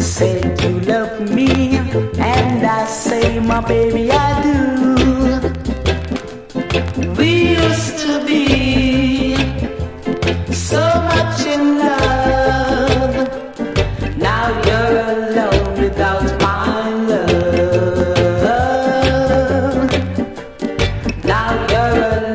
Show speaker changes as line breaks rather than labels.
said you love me, and I say, my baby, I do. We used to be so much in love.